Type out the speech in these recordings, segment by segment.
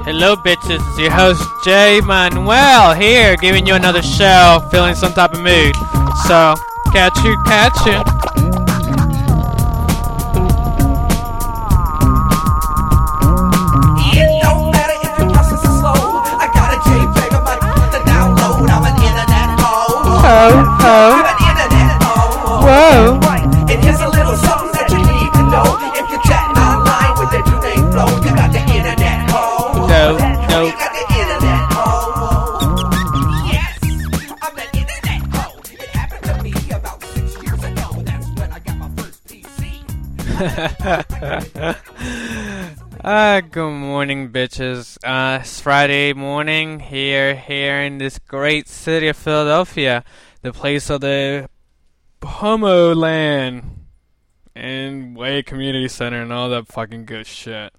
Hello, bitches. It's your host, Jay Manuel, here giving you another show, feeling some type of mood. So, catch you. It don't matter if your process is slow. I got a JPEG of my to download. I'm an internet hoe. I'm an internet hoe. Whoa. Right. And here's a little something that you need to know. If you're chatting online with the new name flow, you got the internet hoe. No. You got the internet hoe. Yes, I'm an internet hoe. It happened to me about 6 years ago. That's when I got my first PC. Good morning, bitches. It's Friday morning here in this great city of Philadelphia, the place of the Homo Land and Way Community Center and all that fucking good shit.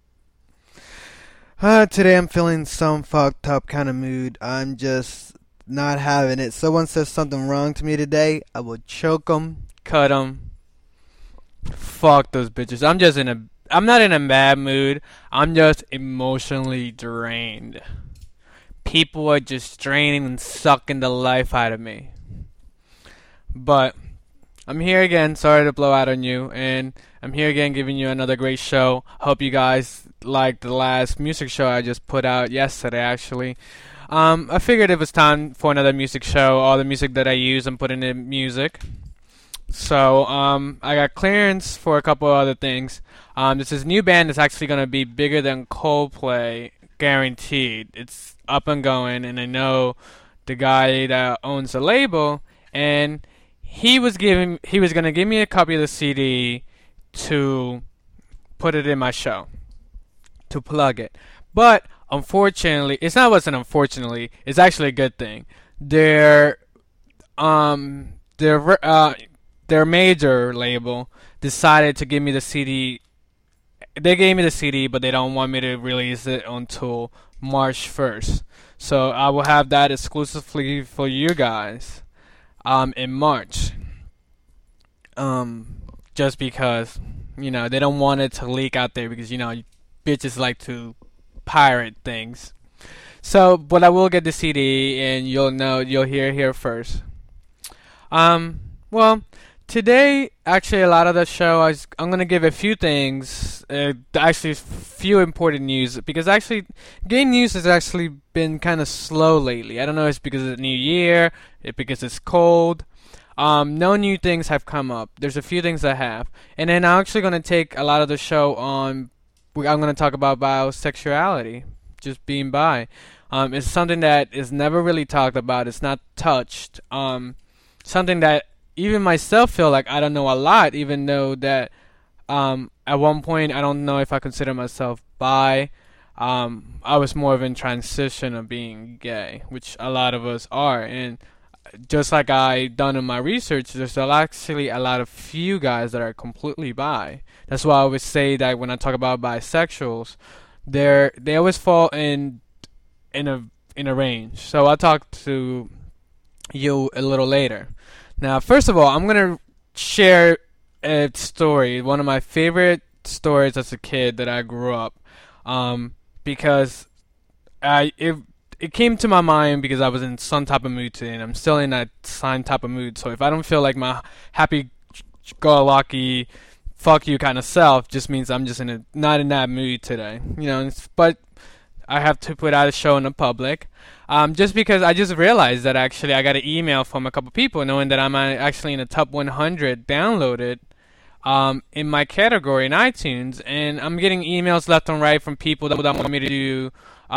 Today I'm feeling some fucked up kind of mood. I'm just not having it. Someone says something wrong to me today, I will choke them, cut them. Fuck those bitches. I'm not in a bad mood. I'm just emotionally drained. People are just draining and sucking the life out of me. But I'm here again. Sorry to blow out on you. And I'm here again giving you another great show. Hope you guys liked the last music show I just put out yesterday, actually. I figured it was time for another music show. All the music that I use, I'm putting in music. So, I got clearance for a couple other things. This is new band that's actually going to be bigger than Coldplay, guaranteed. It's up and going, and I know the guy that owns the label, and he was going to give me a copy of the CD to put it in my show, to plug it. But, unfortunately, it's actually a good thing. Their major label decided to give me the CD. They gave me the CD, but they don't want me to release it until March 1st. So I will have that exclusively for you guys in March. Just because, they don't want it to leak out there because, bitches like to pirate things. So, but I will get the CD and you'll hear it here first. Well, today, actually, a lot of the show, I'm going to give a few things, actually, few important news, because actually, game news has actually been kind of slow lately. I don't know if it's because of the new year, because it's cold. No new things have come up. There's a few things I have. And then I'm actually going to take a lot of the show on, I'm going to talk about bisexuality, just being bi. It's something that is never really talked about. It's not touched. Something that even myself feel like I don't know a lot, even though that at one point I don't know if I consider myself bi. I was more of in transition of being gay, which a lot of us are. And just like I done in my research, there's actually a lot of few guys that are completely bi. That's why I always say that when I talk about bisexuals, they always fall in a range. So I'll talk to you a little later. Now, first of all, I'm going to share a story, one of my favorite stories as a kid that I grew up, because it came to my mind because I was in some type of mood today, and I'm still in that same type of mood. So if I don't feel like my happy-go-lucky, fuck you kind of self, just means I'm just not in that mood today. But I have to put out a show in the public. Just because I just realized that actually I got an email from a couple people knowing that I'm actually in the top 100 downloaded in my category in iTunes, and I'm getting emails left and right from people that want me to do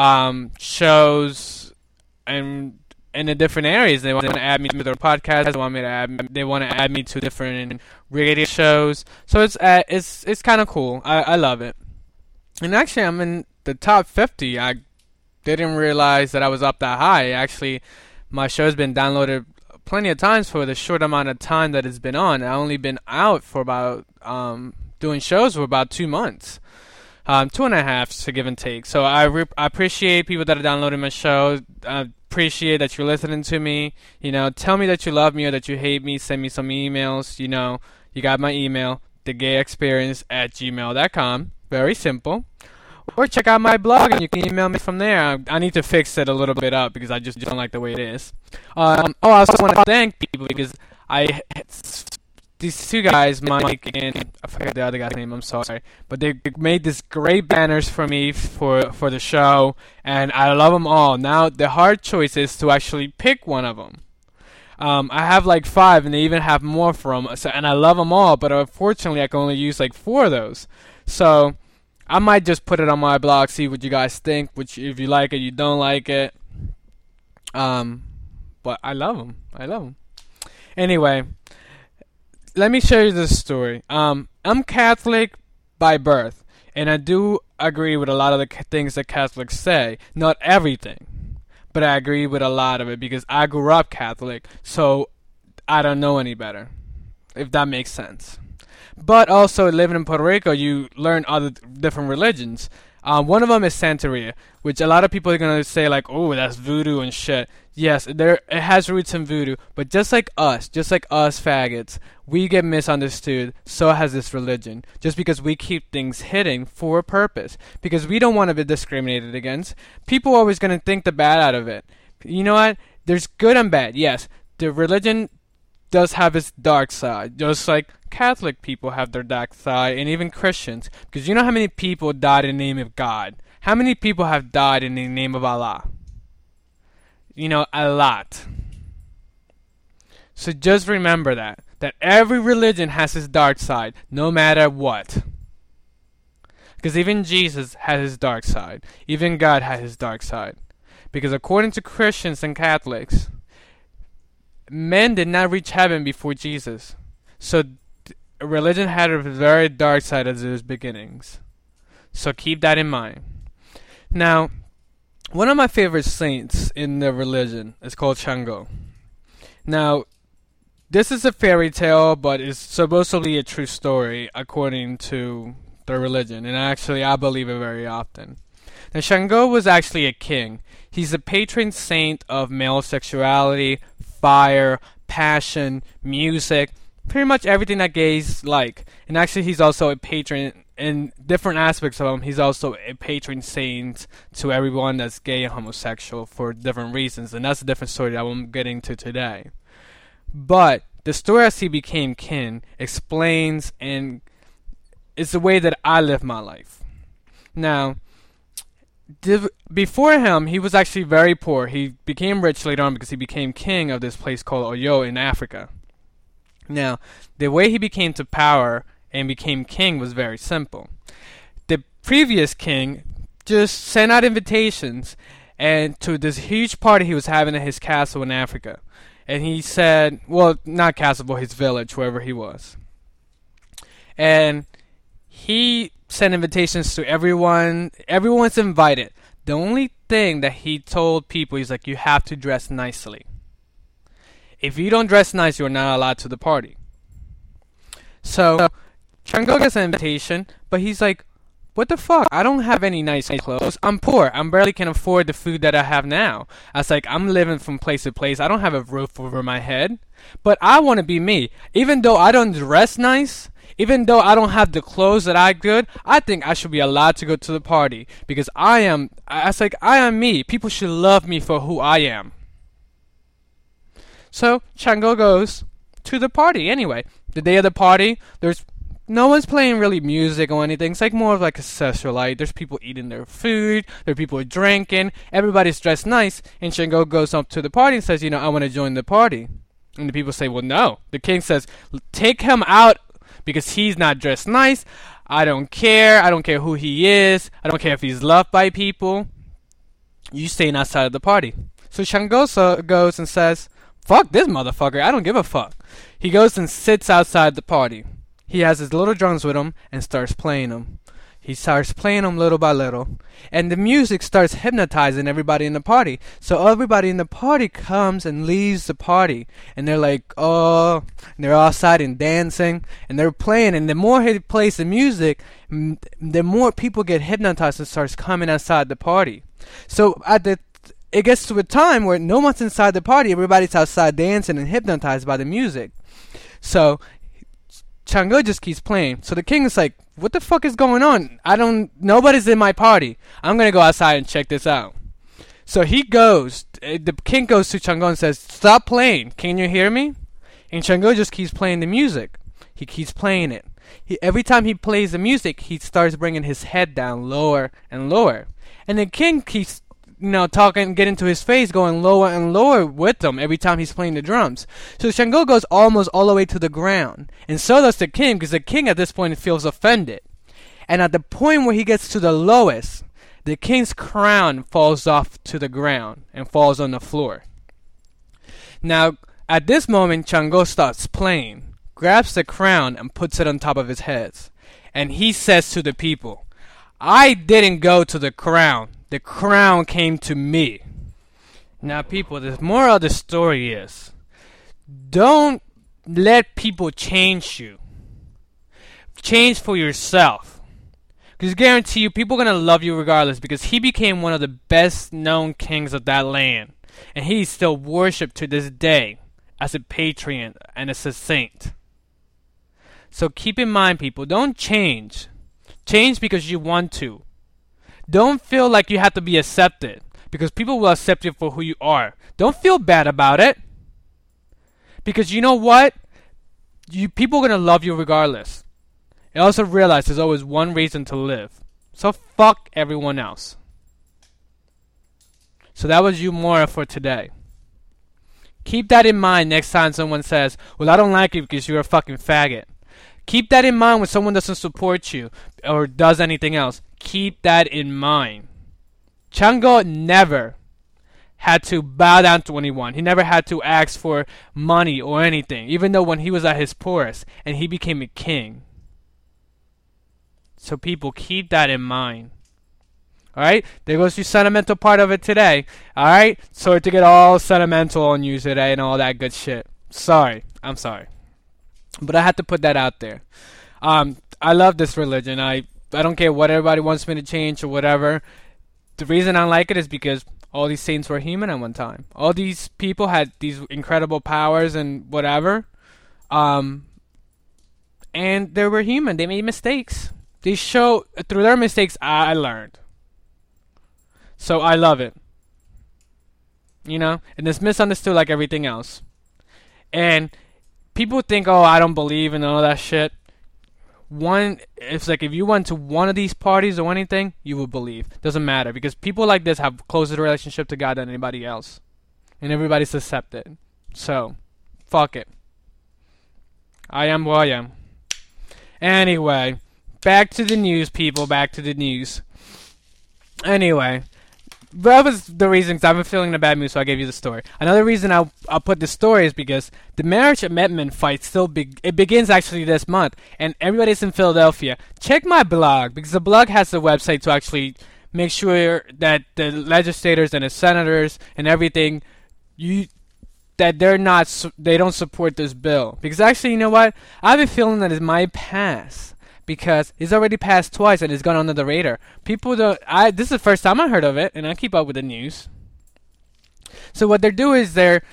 shows and in the different areas. They want to add me to their podcast. They want to add me to different radio shows. So it's kind of cool. I love it. And actually, I'm in the top 50. I didn't realize that I was up that high. Actually, my show's been downloaded plenty of times for the short amount of time that it's been on. I've only been out for about doing shows for about 2 months, 2.5 to give and take. So I appreciate people that are downloading my show. I appreciate that you're listening to me. Tell me that you love me or that you hate me. Send me some emails. You got my email, thegayexperience@gmail.com. Very simple. or check out my blog and you can email me from there. I need to fix it a little bit up because I just don't like the way it is. I also want to thank people because these two guys, Mike and I forget the other guy's name, I'm sorry, but they made these great banners for me for the show, and I love them all. Now the hard choice is to actually pick one of them. I have like 5, and they even have more for them, and I love them all, but unfortunately I can only use like 4 of those. So I might just put it on my blog, see what you guys think, which if you like it, you don't like it. But I love them. I love them. Anyway, let me share you this story. I'm Catholic by birth, and I do agree with a lot of the things that Catholics say. Not everything, but I agree with a lot of it because I grew up Catholic, so I don't know any better, if that makes sense. But also, living in Puerto Rico, you learn other different religions. One of them is Santeria, which a lot of people are going to say, like, oh, that's voodoo and shit. Yes, it has roots in voodoo, but just like us faggots, we get misunderstood, so has this religion. Just because we keep things hidden for a purpose. Because we don't want to be discriminated against. People are always going to think the bad out of it. You know what? There's good and bad, yes. The religion does have its dark side, just like Catholic people have their dark side, and even Christians. Because you know how many people died in the name of God? How many people have died in the name of Allah? You know, a lot. So just remember that every religion has its dark side, no matter what. Because even Jesus has his dark side. Even God has his dark side. Because according to Christians and Catholics, men did not reach heaven before Jesus. So religion had a very dark side at its beginnings. So keep that in mind. Now, one of my favorite saints in the religion is called Shango. Now, this is a fairy tale, but it's supposed to be a true story according to the religion. And actually, I believe it very often. Now, Shango was actually a king. He's the patron saint of male sexuality, fire, passion, music, pretty much everything that gays like. And actually, he's also a patron in different aspects of him. He's also a patron saint to everyone that's gay and homosexual for different reasons. And that's a different story that I won't get into today. But the story as he became king explains and it's the way that I live my life. Now, before him, he was actually very poor. He became rich later on because he became king of this place called Oyo in Africa. Now, the way he became to power and became king was very simple. The previous king just sent out invitations and to this huge party he was having at his castle in Africa. And he said, well, not castle, but his village, wherever he was. And he sent invitations to everyone. Everyone's invited. The only thing that he told people, he's like, you have to dress nicely. If you don't dress nice, you're not allowed to the party. So, Shango gets an invitation, but he's like, what the fuck? I don't have any nice clothes. I'm poor. I barely can afford the food that I have now. I was like, I'm living from place to place. I don't have a roof over my head. But I want to be me. Even though I don't dress nice, even though I don't have the clothes that I could, I think I should be allowed to go to the party. Because I am me. People should love me for who I am. So, Shango goes to the party anyway. The day of the party, there's no one's playing really music or anything. It's like more of like a socialite. There's people eating their food. There are people drinking. Everybody's dressed nice. And Shango goes up to the party and says, I want to join the party. And the people say, well, no. The king says, take him out because he's not dressed nice. I don't care. I don't care who he is. I don't care if he's loved by people. You staying outside of the party. So Shango goes and says, fuck this motherfucker. I don't give a fuck. He goes and sits outside the party. He has his little drums with him and starts playing them. He starts playing them little by little. And the music starts hypnotizing everybody in the party. So everybody in the party comes and leaves the party. And they're like, oh, and they're outside and dancing. And they're playing. And the more he plays the music, the more people get hypnotized and starts coming outside the party. So it gets to a time where no one's inside the party. Everybody's outside dancing and hypnotized by the music. So Chang'e just keeps playing. So the king is like, what the fuck is going on? Nobody's in my party. I'm gonna go outside and check this out. So the king goes to Chang'e and says, stop playing. Can you hear me? And Chang'e just keeps playing the music. He keeps playing it. Every time he plays the music, he starts bringing his head down lower and lower. And the king keeps, talking, getting to his face, going lower and lower with him every time he's playing the drums. So Chang'e goes almost all the way to the ground. And so does the king, because the king at this point feels offended. And at the point where he gets to the lowest, the king's crown falls off to the ground and falls on the floor. Now, at this moment, Chang'e starts playing, grabs the crown and puts it on top of his head. And he says to the people, I didn't go to the crown. The crown came to me. Now, people, the moral of the story is, don't let people change you. Change for yourself. Because I guarantee you, people are going to love you regardless, because he became one of the best known kings of that land. And he's still worshipped to this day as a patriot and as a saint. So keep in mind, people, don't change. Change because you want to. Don't feel like you have to be accepted, because people will accept you for who you are. Don't feel bad about it. Because you know what? People are going to love you regardless. And also realize there's always one reason to live. So fuck everyone else. So that was Umora for today. Keep that in mind next time someone says, well, I don't like you because you're a fucking faggot. Keep that in mind when someone doesn't support you or does anything else. Keep that in mind. Chang'e never had to bow down to anyone. He never had to ask for money or anything, even though when he was at his poorest and he became a king. So people, keep that in mind. Alright? There goes the sentimental part of it today. Alright? Sorry to get all sentimental on you today and all that good shit. Sorry. I'm sorry. But I had to put that out there. I love this religion. I don't care what everybody wants me to change or whatever. The reason I like it is because all these saints were human at one time. All these people had these incredible powers and whatever. And they were human. They made mistakes. They show, through their mistakes, I learned. So I love it. And it's misunderstood like everything else. And people think, oh, I don't believe in all that shit. It's like if you went to one of these parties or anything, you will believe. Doesn't matter, because people like this have closer relationship to God than anybody else. And everybody's accepted. So, fuck it. I am who I am. Anyway, back to the news, people. Back to the news. Anyway, that was the reason, because I've been feeling in a bad mood, so I gave you the story. Another reason I'll put the story is because the marriage amendment fight it begins actually this month, and everybody's in Philadelphia. Check my blog, because the blog has the website to actually make sure that the legislators and the senators and everything, that they don't support this bill. Because actually, you know what? I have a feeling that it might pass. Because it's already passed twice and it's gone under the radar. This is the first time I heard of it, and I keep up with the news. So what they do is they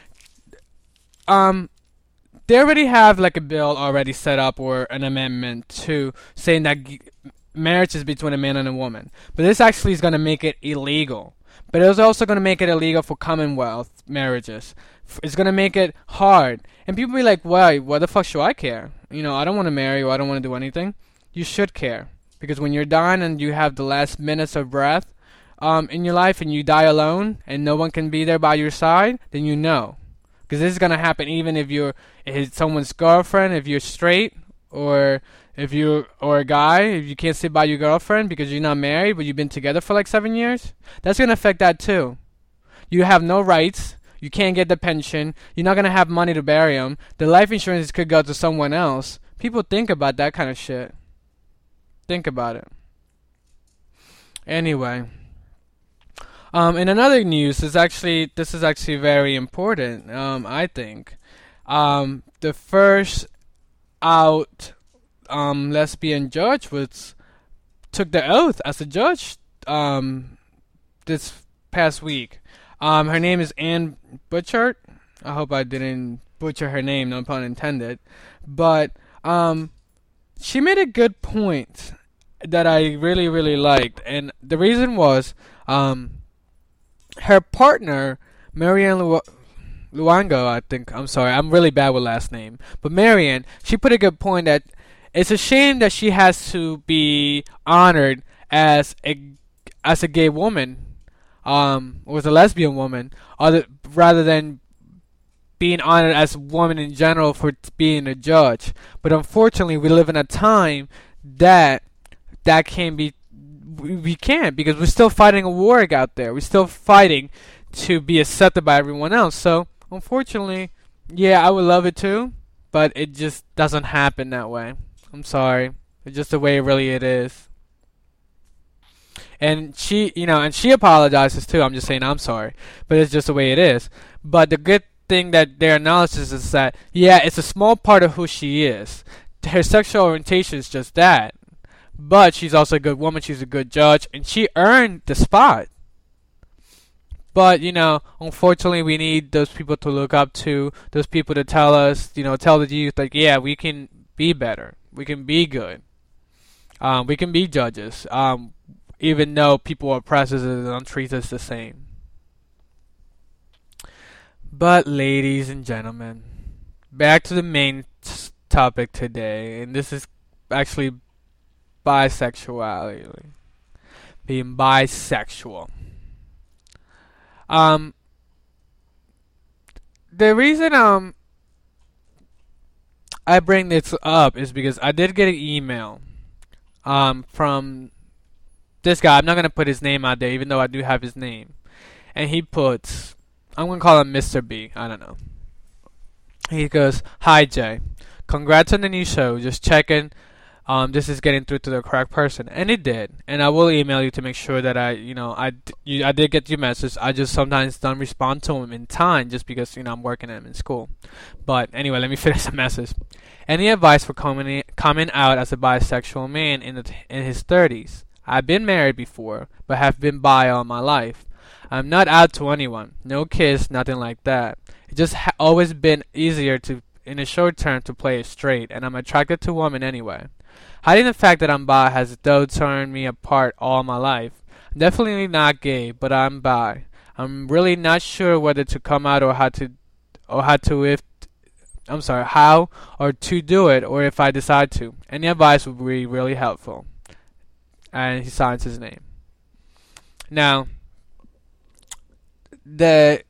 already have like a bill already set up, or an amendment to saying that marriage is between a man and a woman. But this actually is going to make it illegal. But it's also going to make it illegal for Commonwealth marriages. It's going to make it hard. And people be like, why? What the fuck should I care? I don't want to marry, or I don't want to do anything. You should care, because when you're dying and you have the last minutes of breath in your life, and you die alone and no one can be there by your side, then you know, because this is gonna happen even if it's someone's girlfriend, if you're straight, or a guy, if you can't sit by your girlfriend because you're not married but you've been together for like 7 years. That's gonna affect that too. You have no rights. You can't get the pension. You're not gonna have money to bury them. The life insurance could go to someone else. People think about that kind of shit. Think about it. Anyway, in another news, this is actually very important. I think the first out lesbian judge took the oath as a judge this past week. Her name is Ann Butchart. I hope I didn't butcher her name, no pun intended. But she made a good point that I really, really liked, and the reason was, her partner, Marianne Luango, I think. I'm sorry, I'm really bad with last name, but Marianne, she put a good point that it's a shame that she has to be honored as a gay woman, or as a lesbian woman, rather than being honored as a woman in general for being a judge. But unfortunately, we live in a time that that can be we can't, because we're still fighting a war out there. We're still fighting to be accepted by everyone else. So unfortunately, yeah, I would love it too, but it just doesn't happen that way. I'm sorry. It's just the way it is. And she apologizes too. I'm just saying I'm sorry, but it's just the way it is. But the good thing that their analysis is that, yeah, it's a small part of who she is. Her sexual orientation is just that. But she's also a good woman. She's a good judge, and she earned the spot. But unfortunately, we need those people to look up to, those people to tell us, tell the youth, like, yeah, we can be better, we can be good, we can be judges, even though people oppress us and don't treat us the same. But ladies and gentlemen, back to the main topic today, and this is actually bisexuality, being bisexual. The reason I bring this up is because I did get an email from this guy. I'm not gonna put his name out there, even though I do have his name. And he puts, I'm gonna call him Mr. B. I don't know. He goes, "Hi Jay, congrats on the new show. Just checking. This is getting through to the correct person," and it did. And I will email you to make sure that I did get your message. I just sometimes don't respond to him in time, just because I'm working at him in school. But anyway, let me finish the message. Any advice for coming out as a bisexual man in his 30s? I've been married before, but have been bi all my life. I'm not out to anyone. No kids, nothing like that. It just always been easier in the short term to play it straight, and I'm attracted to women anyway. Hiding the fact that I'm bi has though torn me apart all my life. I'm definitely not gay, but I'm bi. I'm really not sure whether to come out or how to do it, or if I decide to. Any advice would be really helpful. And he signs his name. Now, the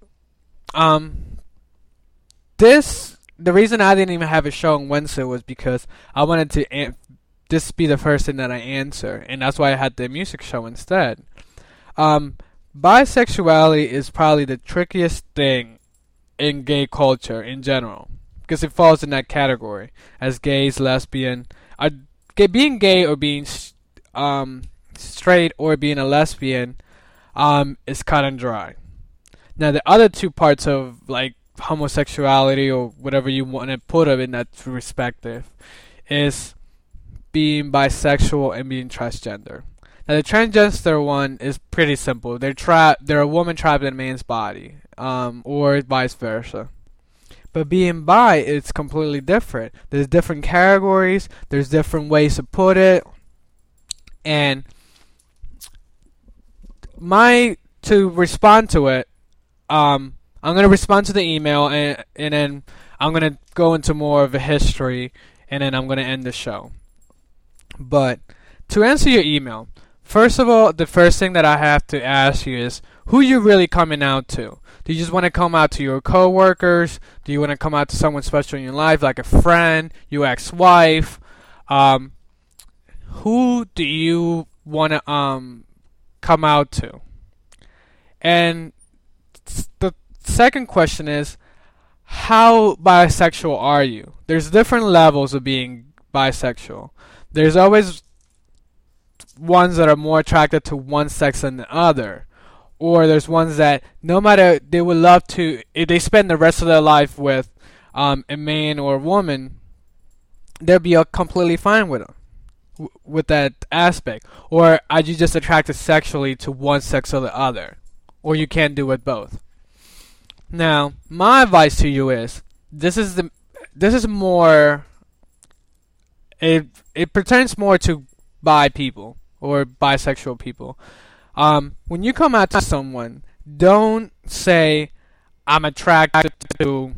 reason I didn't even have a show on Wednesday was because I wanted to this be the first thing that I answer, and that's why I had the music show instead. Bisexuality is probably the trickiest thing in gay culture in general, because it falls in that category as gays, lesbian. Being gay or being straight or being a lesbian is cut and dry. Now the other two parts of like homosexuality or whatever you want to put it in that perspective is being bisexual and being transgender. Now the transgender one is pretty simple. They're a woman trapped in a man's body, or vice versa. But being bi is completely different. There's different categories. There's different ways to put it. And to respond to it, I'm going to respond to the email, and then I'm going to go into more of a history, and then I'm going to end the show. But to answer your email, first of all, the first thing that I have to ask you is, who you really coming out to? Do you just want to come out to your coworkers? Do you want to come out to someone special in your life, like a friend, your ex-wife? Who do you want to come out to? And the second question is, how bisexual are you? There's different levels of being bisexual. There's always ones that are more attracted to one sex than the other. Or there's ones that no matter, they would love to, if they spend the rest of their life with a man or a woman, they'll be completely fine with them, with that aspect. Or are you just attracted sexually to one sex or the other? Or you can't do it both. Now, my advice to you is, this is more it pertains more to bi people or bisexual people. When you come out to someone, don't say I'm attracted to.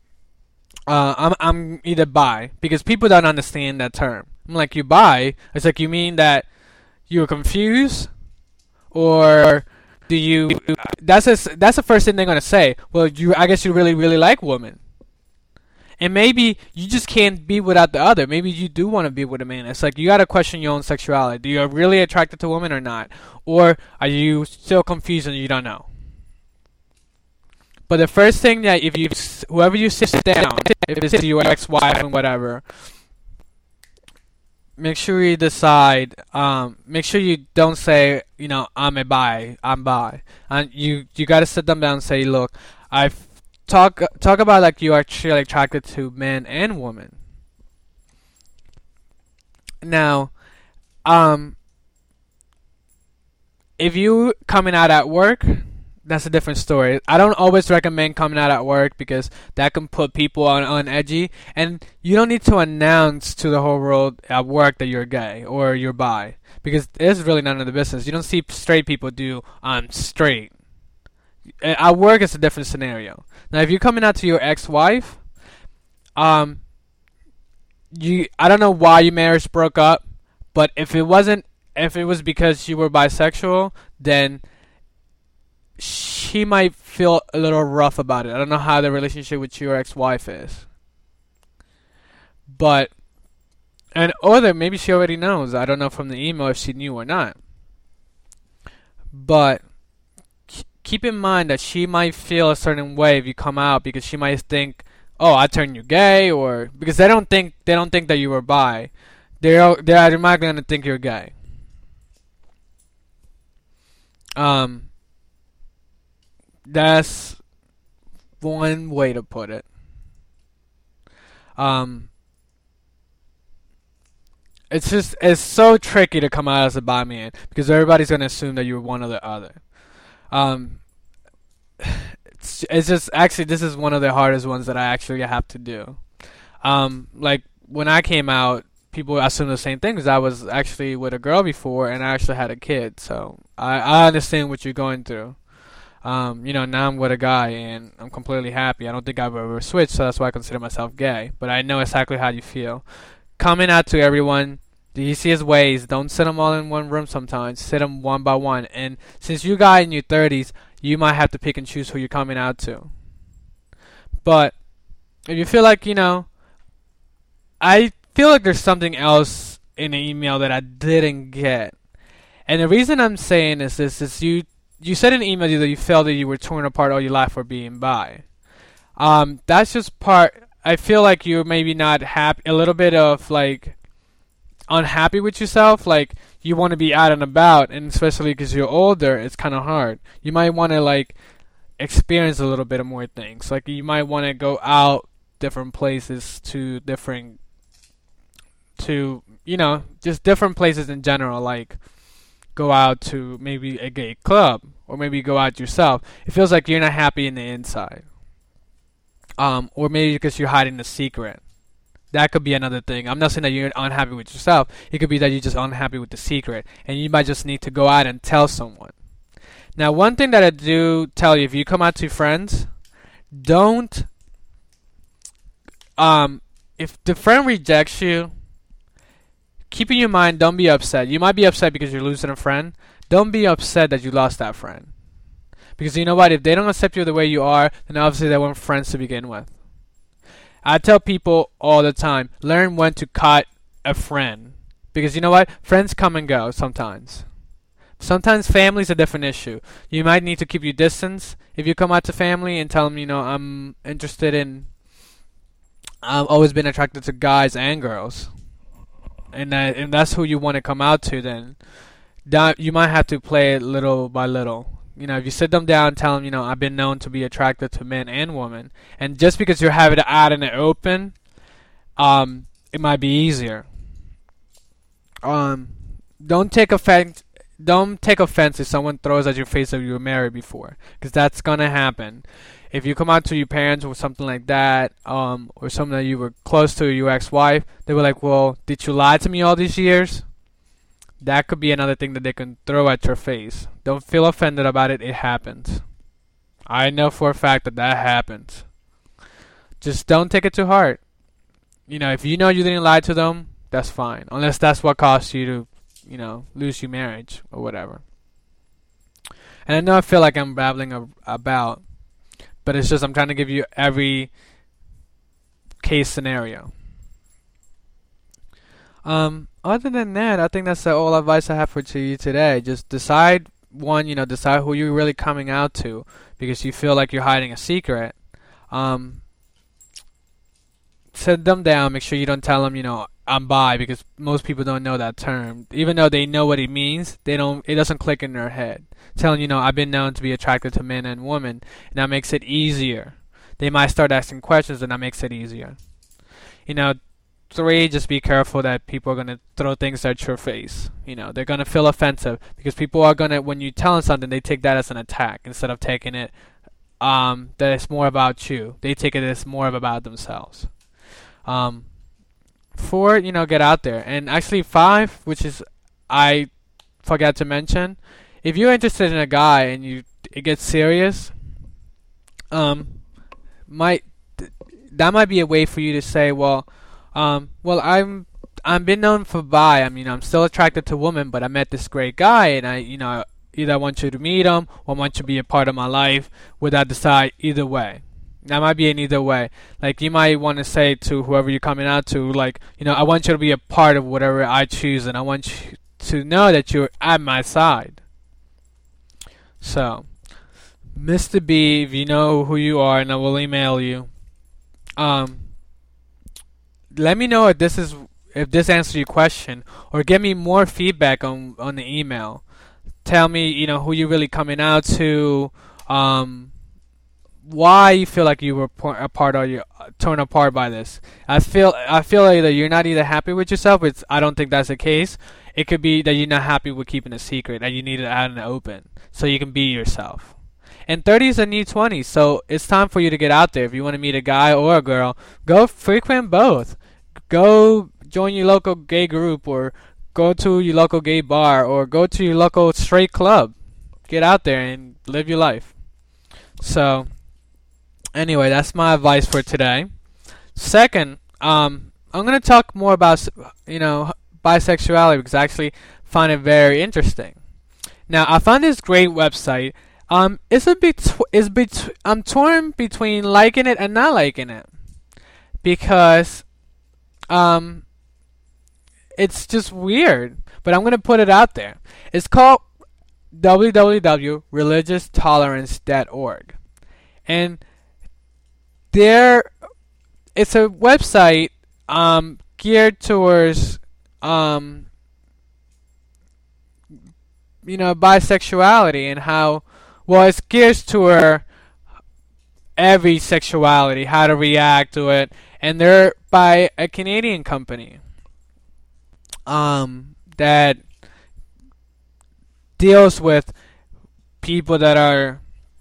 I'm either bi, because people don't understand that term. I'm like, you bi? It's like, you mean that you're confused, or do you? That's the first thing they're gonna say. Well, I guess you really like women, and maybe you just can't be without the other. Maybe you do want to be with a man. It's like, you gotta question your own sexuality. Do you really attracted to women or not, or are you still confused and you don't know? But the first thing that whoever you sit down, if it's your ex-wife and whatever, make sure you decide. Make sure you don't say, I'm bi. And you gotta sit them down and say, look, I've talk about like you are actually attracted to men and women. Now, if you coming out at work, that's a different story. I don't always recommend coming out at work, because that can put people on edgy, and you don't need to announce to the whole world at work that you're gay or you're bi, because it's really none of the business. You don't see straight people do I'm straight. At work, it's a different scenario. Now, if you're coming out to your ex-wife, I don't know why your marriage broke up, but if it was because you were bisexual, then she might feel a little rough about it. I don't know how the relationship with your ex-wife is, or maybe she already knows. I don't know from the email if she knew or not. But keep in mind that she might feel a certain way if you come out, because she might think, "Oh, I turned you gay," or because they don't think that you were bi. They're automatically gonna think you're gay. That's one way to put it. It's so tricky to come out as a bi man, because everybody's gonna assume that you're one or the other. It's just, actually, this is one of the hardest ones that I actually have to do. Like when I came out, people assume the same thing, because I was actually with a girl before and I actually had a kid. So I understand what you're going through. Now I'm with a guy and I'm completely happy. I don't think I've ever switched, so that's why I consider myself gay. But I know exactly how you feel. Coming out to everyone, the easiest ways, don't sit them all in one room sometimes. Sit them one by one. And since you guys in your 30s, you might have to pick and choose who you're coming out to. But if you feel like, I feel like there's something else in the email that I didn't get. And the reason I'm saying this is you said in the email that you felt that you were torn apart all your life for being bi. That's just part. I feel like you're maybe not happy, a little bit of like unhappy with yourself. Like you want to be out and about, and especially because you're older, it's kind of hard. You might want to like experience a little bit of more things. Like you might want to go out different places just different places in general. Like go out to maybe a gay club, or maybe go out yourself. It feels like you're not happy in the inside. Or maybe because you're hiding a secret. That could be another thing. I'm not saying that you're unhappy with yourself. It could be that you're just unhappy with the secret, and you might just need to go out and tell someone. Now, one thing that I do tell you, if you come out to friends, don't, if the friend rejects you, keep in your mind, don't be upset. You might be upset because you're losing a friend. Don't be upset that you lost that friend. Because you know what? If they don't accept you the way you are, then obviously they weren't friends to begin with. I tell people all the time, learn when to cut a friend. Because you know what? Friends come and go sometimes. Sometimes family's a different issue. You might need to keep your distance if you come out to family and tell them, I've always been attracted to guys and girls. And that's who you want to come out to, then you might have to play it little by little. If you sit them down and tell them, I've been known to be attracted to men and women, and just because you're having it out in the open, it might be easier. Don't take offense don't take offense if someone throws at your face that you were married before, because that's gonna happen. If you come out to your parents or something like that, or something that you were close to your ex-wife, they were like, "Well, did you lie to me all these years?" That could be another thing that they can throw at your face. Don't feel offended about it. It happens. I know for a fact that that happens. Just don't take it to heart. If you know you didn't lie to them, that's fine. Unless that's what caused you to, lose your marriage or whatever. And I know I feel like I'm babbling about, but it's just I'm trying to give you every case scenario. Other than that, I think that's all advice I have for you today. Just decide decide who you're really coming out to, because you feel like you're hiding a secret. Sit them down. Make sure you don't tell them, I'm bi, because most people don't know that term. Even though they know what it means, it doesn't click in their head. Telling, I've been known to be attracted to men and women, and that makes it easier. They might start asking questions, and that makes it easier. 3, just be careful that people are going to throw things at your face. They're going to feel offensive, because people are going to, when you tell them something, they take that as an attack instead of taking it that it's more about you. They take it as more about themselves. 4, get out there. And actually 5, which is I forgot to mention, if you're interested in a guy and it gets serious, that might be a way for you to say, well, I'm been known for bi. I'm still attracted to women, but I met this great guy, and I either I want you to meet him or I want you to be a part of my life. Would I decide either way? That might be an either way. Like, you might want to say to whoever you're coming out to, like, I want you to be a part of whatever I choose, and I want you to know that you're at my side. So, Mr. B, if you know who you are, and I will email you. Let me know if this answers your question, or give me more feedback on the email. Tell me, who you're really coming out to, why you feel like you were torn apart by this. I feel like that you're not either happy with yourself. I don't think that's the case. It could be that you're not happy with keeping a secret, and you need it out in the open so you can be yourself. And 30 is a new 20, so it's time for you to get out there. If you want to meet a guy or a girl, go frequent both. Go join your local gay group, or go to your local gay bar, or go to your local straight club. Get out there and live your life. So, anyway, that's my advice for today. Second, I'm going to talk more about, bisexuality, because I actually find it very interesting. Now, I found this great website. I'm torn between liking it and not liking it, because it's just weird, but I'm gonna put it out there. It's called www.religionstolerance.org, and it's a website geared towards bisexuality, and how, well, it's geared toward every sexuality, how to react to it, and they're by a Canadian company that deals with people that are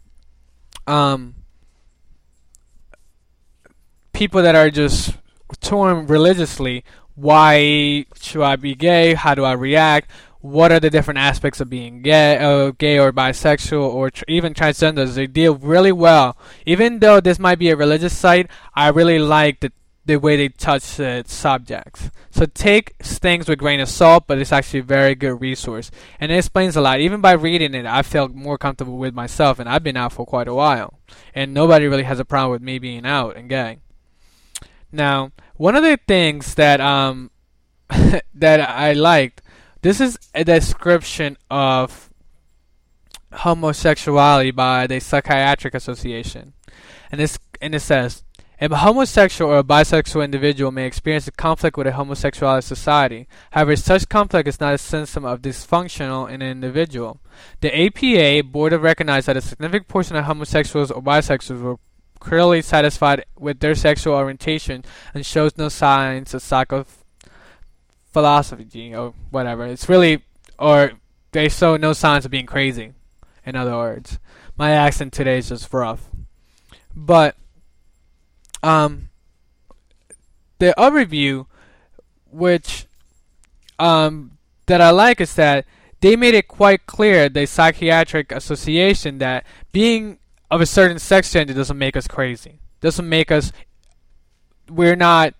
just torn religiously. Why should I be gay? How do I react? What are the different aspects of being gay or bisexual, or even transgenders? They deal really well. Even though this might be a religious site, I really like the way they touch the subjects. So take things with a grain of salt, but it's actually a very good resource. And it explains a lot. Even by reading it, I felt more comfortable with myself, and I've been out for quite a while. And nobody really has a problem with me being out and gay. Now, one of the things that that I liked, this is a description of homosexuality by the Psychiatric Association. And it says, a homosexual or a bisexual individual may experience a conflict with a homosexuality society. However, such conflict is not a symptom of dysfunction in an individual. The APA board recognized that a significant portion of homosexuals or bisexuals were clearly satisfied with their sexual orientation and shows no signs of psychophilosophy or whatever. It's really, or they show no signs of being crazy. In other words, my accent today is just rough. But the other view, which that I like, is that they made it quite clear, the Psychiatric Association, that being of a certain sex gender doesn't make us crazy. Doesn't make us. We're not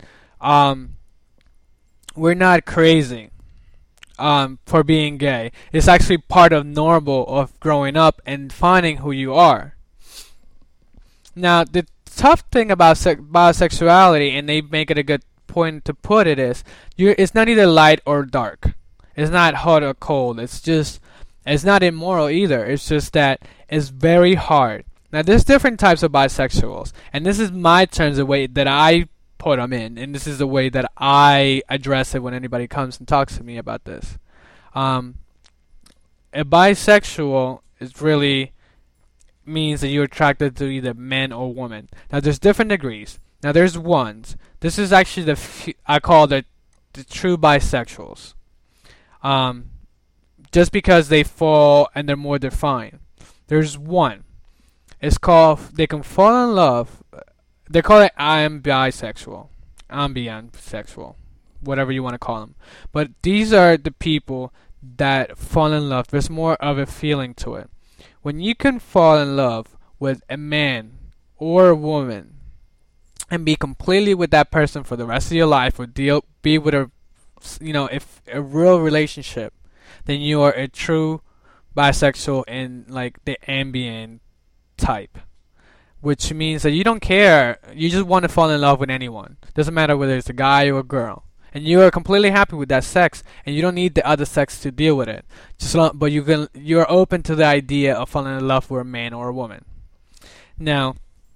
crazy for being gay. It's actually part of normal of growing up and finding who you are. Now, the tough thing about bisexuality, and they make it a good point to put it, is it's not either light or dark. It's not hot or cold. It's not immoral either. It's just that it's very hard. Now, there's different types of bisexuals, and this is my terms, the way that I put them in, and this is the way that I address it when anybody comes and talks to me about this. A bisexual is really means that you're attracted to either men or women. Now, there's different degrees. Now, there's ones. This is actually I call the true bisexuals. Just because they fall and they're more defined. There's one. It's called, they can fall in love. They call it I am bisexual. I'm beyond sexual. Whatever you want to call them. But these are the people that fall in love. There's more of a feeling to it. When you can fall in love with a man or a woman and be completely with that person for the rest of your life, or be with if a real relationship, then you are a true bisexual in like the ambient type, which means that you don't care. You just want to fall in love with anyone. Doesn't matter whether it's a guy or a girl, and you are completely happy with that sex, and you don't need the other sex to deal with it. But you're open to the idea of falling in love with a man or a woman. Now,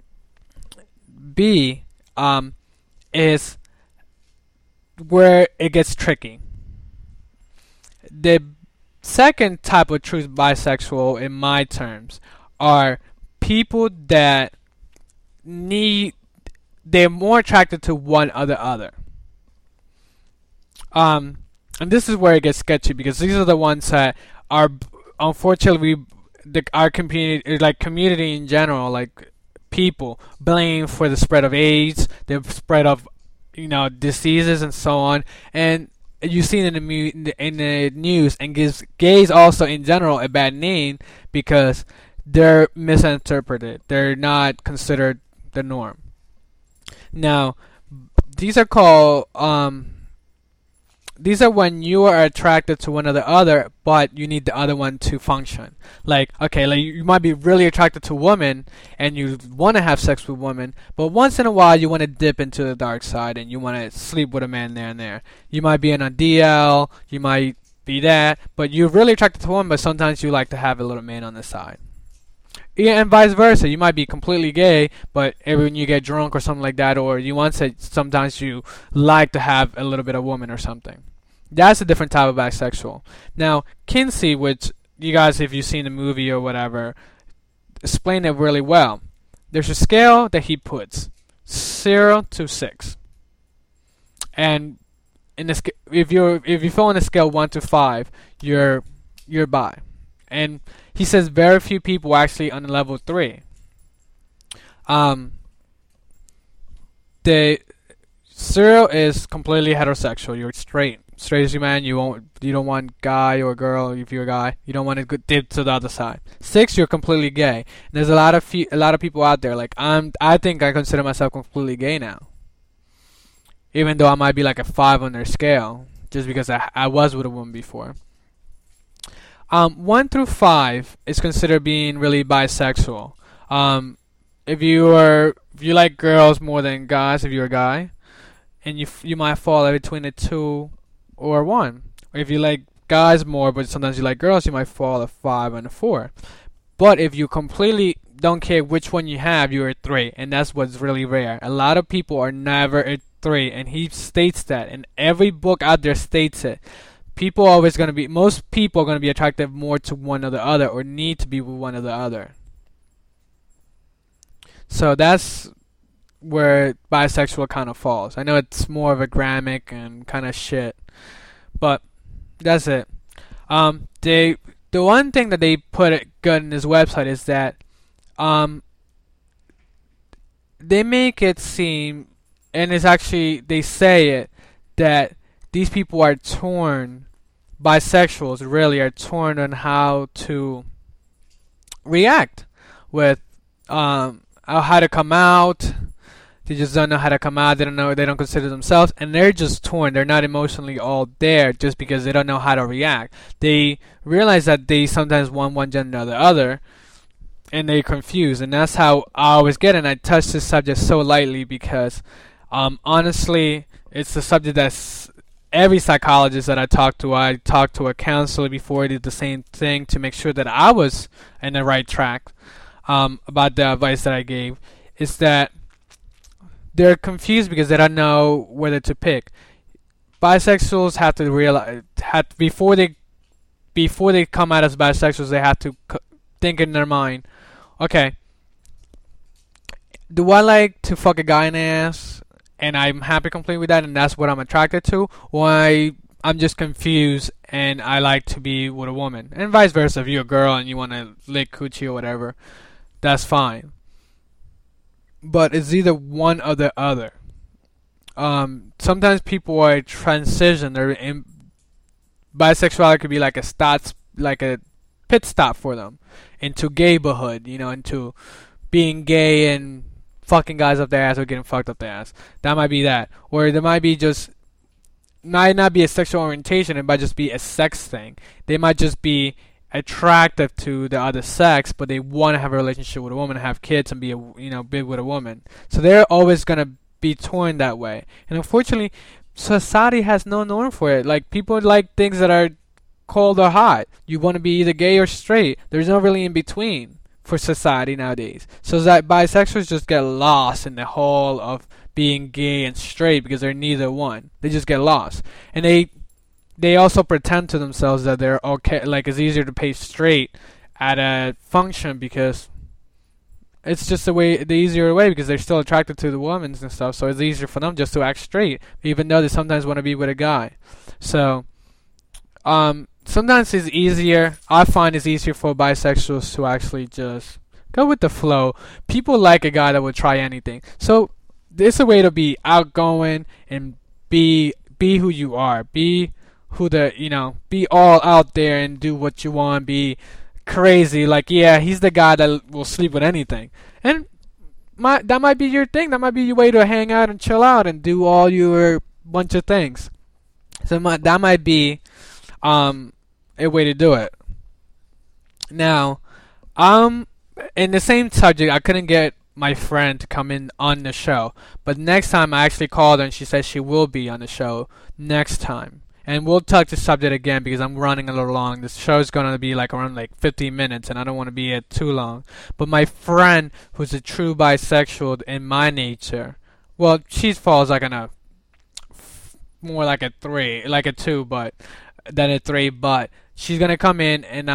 B is where it gets tricky. The second type of true bisexual, in my terms, are people that they're more attracted to one or the other. And this is where it gets sketchy, because these are the ones that are, unfortunately, our community in general, like people, blame for the spread of AIDS, the spread of diseases and so on, and you've seen in the news, and gives gays also in general a bad name because they're misinterpreted. They're not considered the norm. Now, these are called these are when you are attracted to one or the other, but you need the other one to function. Like you might be really attracted to women and you want to have sex with women, but once in a while you want to dip into the dark side and you want to sleep with a man there and there. You might be in a DL, you might be that, but you're really attracted to women, but sometimes you like to have a little man on the side. Yeah, and vice versa. You might be completely gay, but when you get drunk or something like that, or you want to, sometimes you like to have a little bit of woman or something. That's a different type of bisexual. Now, Kinsey, which you guys, if you've seen the movie or whatever, explain it really well. There's a scale that he puts, 0 to 6, and if you fall on a scale 1 to 5, you're bi. And he says very few people actually on level 3. The 0 is completely heterosexual. You're straight. Straight as you man. You don't want guy or girl. If you're a guy, you don't want to dip to the other side. 6, you're completely gay. And there's a lot of people out there. Like I think I consider myself completely gay now. Even though I might be like a 5 on their scale, just because I was with a woman before. 1 through 5 is considered being really bisexual. If you like girls more than guys, if you're a guy, and you might fall between a 2 or 1. Or if you like guys more, but sometimes you like girls, you might fall a 5 and a 4. But if you completely don't care which one you have, you're a 3, and that's what's really rare. A lot of people are never a 3, and he states that, and every book out there states it. Most people are going to be attracted more to one or the other, or need to be with one or the other. So that's where bisexual kind of falls. I know it's more of a grammatic and kind of shit, but that's it. The the one thing that they put it good in this website is that um, they make it seem, and it's actually they say it, that these people are torn. Bisexuals really are torn on how to react with how to come out. They just don't know how to come out. They don't know. They don't consider themselves, and they're just torn. They're not emotionally all there just because they don't know how to react. They realize that they sometimes want one gender or the other, and they're confused. And that's how I always get. And I touch this subject so lightly because, honestly, it's a subject that's every psychologist that I talked to a counselor before I did the same thing to make sure that I was in the right track about the advice that I gave. Is that they're confused because they don't know whether to pick. Bisexuals have to realize before they come out as bisexuals, they have to think in their mind, okay, do I like to fuck a guy in the ass, and I'm happy completely with that, and that's what I'm attracted to, or I'm just confused and I like to be with a woman, and vice versa. If you're a girl and you want to lick coochie or whatever, that's fine. But it's either one or the other. Sometimes people are transition. Bisexuality could be like a pit stop for them into gayborhood, into being gay and fucking guys up their ass or getting fucked up their ass. That might be that, or there might be might not be a sexual orientation. It might just be a sex thing. They might just be attractive to the other sex, but they want to have a relationship with a woman, have kids, and be be with a woman. So they're always gonna be torn that way. And unfortunately, society has no norm for it. Like, people like things that are cold or hot. You want to be either gay or straight. There's no really in between for society nowadays. So that bisexuals just get lost in the whole of being gay and straight because they're neither one. They just get lost, and they also pretend to themselves that they're okay. Like, it's easier to pay straight at a function because it's just the easier way, because they're still attracted to the women and stuff. So it's easier for them just to act straight, even though they sometimes want to be with a guy. So sometimes it's easier. I find it's easier for bisexuals to actually just go with the flow. People like a guy that would try anything. So it's a way to be outgoing and be who you are. Be all out there and do what you want. Be crazy. Like, yeah, he's the guy that will sleep with anything. And that might be your thing. That might be your way to hang out and chill out and do all your bunch of things. So that might be a way to do it. Now, in the same subject, I couldn't get my friend to come in on the show, but next time I actually called her and she said she will be on the show next time. And we'll touch the subject again because I'm running a little long. This show is going to be around 15 minutes, and I don't want to be it too long. But my friend, who's a true bisexual in my nature, well, she falls more like a 3, like a 2, but than a 3. But she's gonna come in, and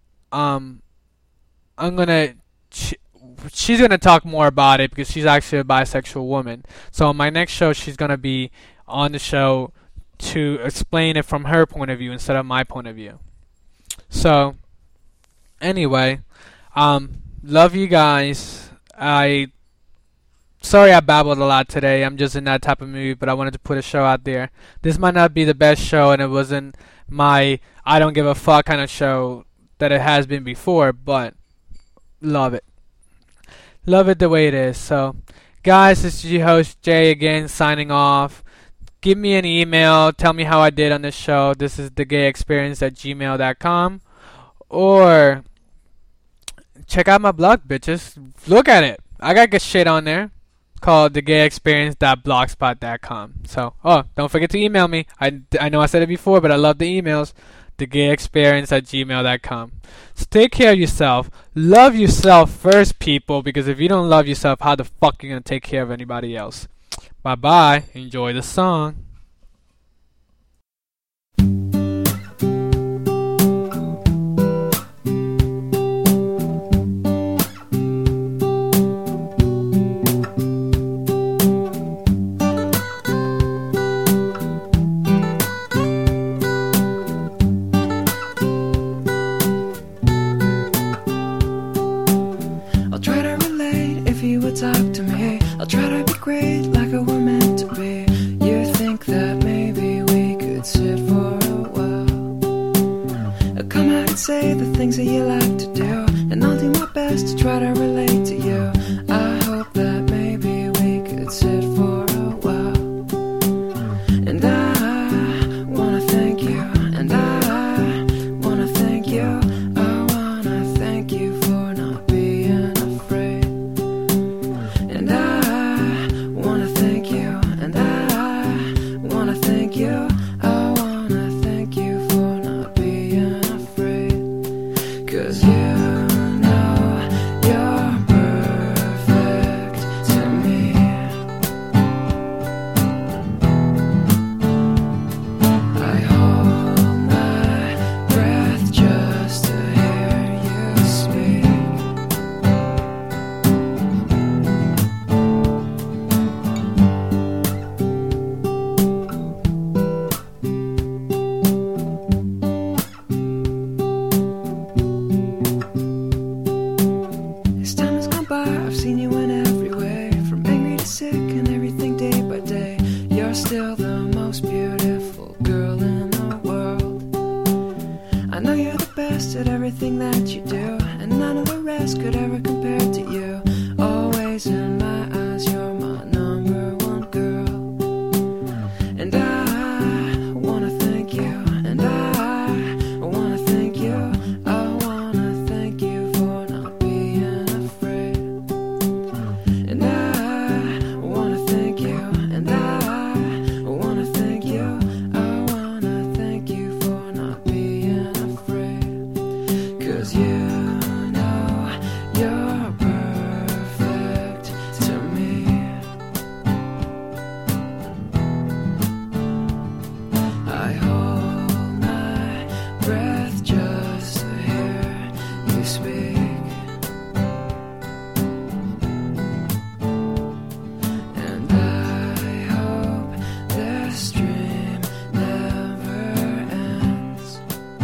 she's gonna talk more about it because she's actually a bisexual woman. So on my next show, she's gonna be on the show to explain it from her point of view instead of my point of view. So anyway, love you guys. Sorry I babbled a lot today. I'm just in that type of mood, but I wanted to put a show out there. This might not be the best show, and it wasn't my I don't give a fuck kind of show that it has been before, but love it. Love it the way it is. So, guys, this is your host, Jay, again, signing off. Give me an email. Tell me how I did on this show. This is thegayexperience@gmail.com. Or check out my blog, bitches. Look at it. I got good shit on there called thegayexperience.blogspot.com. So, don't forget to email me. I know I said it before, but I love the emails. thegayexperience@gmail.com. So take care of yourself. Love yourself first, people, because if you don't love yourself, how the fuck are you going to take care of anybody else? Bye-bye. Enjoy the song. Come out and say the things that you like to do, and I'll do my best to try to relate to you. I hope that maybe we could sit for a while. And I wanna thank you, and I wanna thank you. I wanna thank you for not being afraid. And I wanna thank you, and I wanna thank you. I wanna thank you for not being afraid. 'Cause you know you're perfect to me. I hold my breath just to hear you speak. As time has gone by, I've seen you in every way, from angry to sick and everything day by day. You're still the most beautiful girl in the world. I know you're the best at everything that you do, and none of the rest could ever compare to you. Always in my eyes, you're my number one girl. And I wanna thank you, and I wanna thank you. I wanna thank you for not being afraid. And I wanna thank you, and I wanna thank you. I wanna thank you for not being afraid. 'Cause you know you're perfect to me. I hold my breath just to hear you speak. And I hope this dream never ends.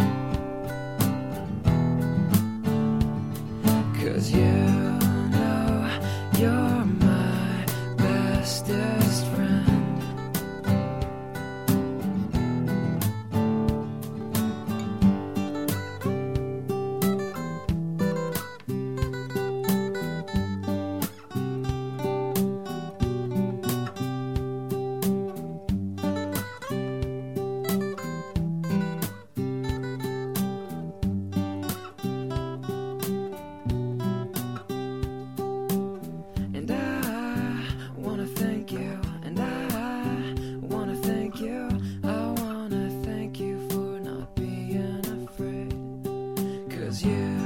'Cause you know you're my bestest friend. And I wanna thank you, and I wanna thank you. I wanna thank you for not being afraid. 'Cause you